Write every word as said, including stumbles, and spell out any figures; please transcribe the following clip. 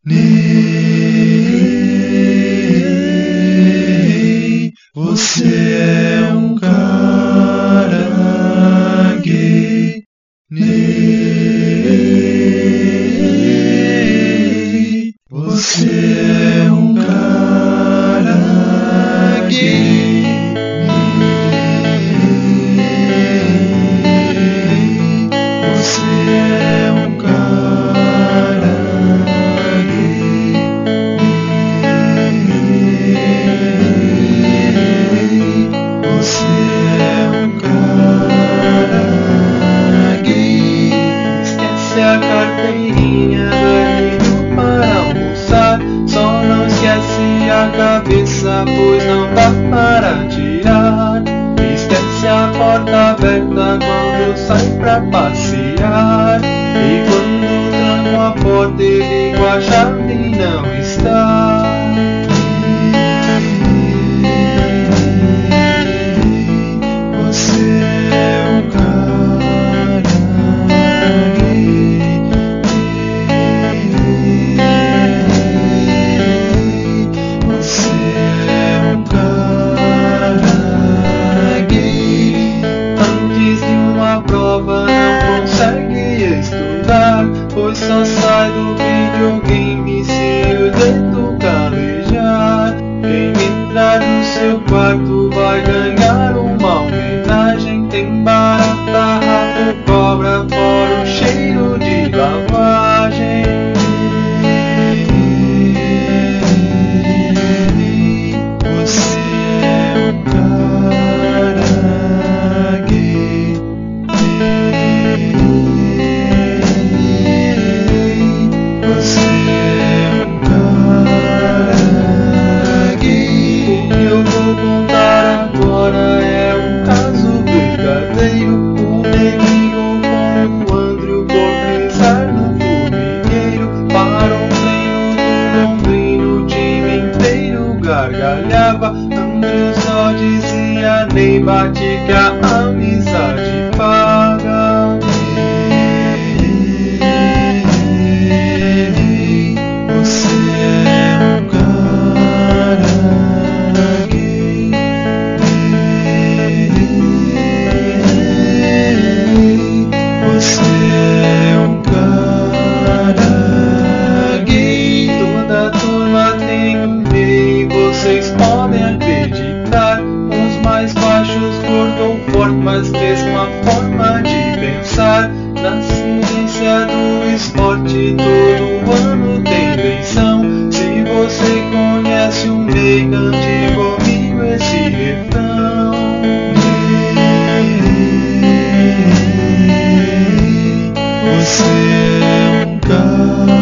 Ney, você é um cara gay. Ney, você é um cara gay. Ney, você é um cara gay. Ney, você é um cara gay. Esquece a carteirinha do R para almoçar. Só não esquece a cabeça, pois não dá para tirar. Esquece a porta aberta quando sai pra passear. E quando tranco a porta e ligo a chave não está. Você é um cara gay. Você é um cara gay. Antes de uma prova não consegue estudar, pois só sai do videogame se o dedo calejar. Quem entrar no seu quarto vai ganhar uma homenagem. Tem barata, rato, cobra, fora o cheiro de lavagem. Você é um cara gay. Você é um cara gay. O que eu vou contar agora é um caso verdadeiro. O neguinho com o Andrew confessar no formigueiro. Para o treino do Londrino, o time inteiro gargalhava. Andrew só dizia: nem bate que a amizade paga. Você é um cara gay. Você é um cara gay. Toda turma tem um rei, vocês podem acreditar. Uns mais baixos, gordo ou forte, mas mesma forma de pensar. Na ciência do esporte todo ano tem eleição. Se você conhece um rei, cante comigo esse refrão. Você é um cara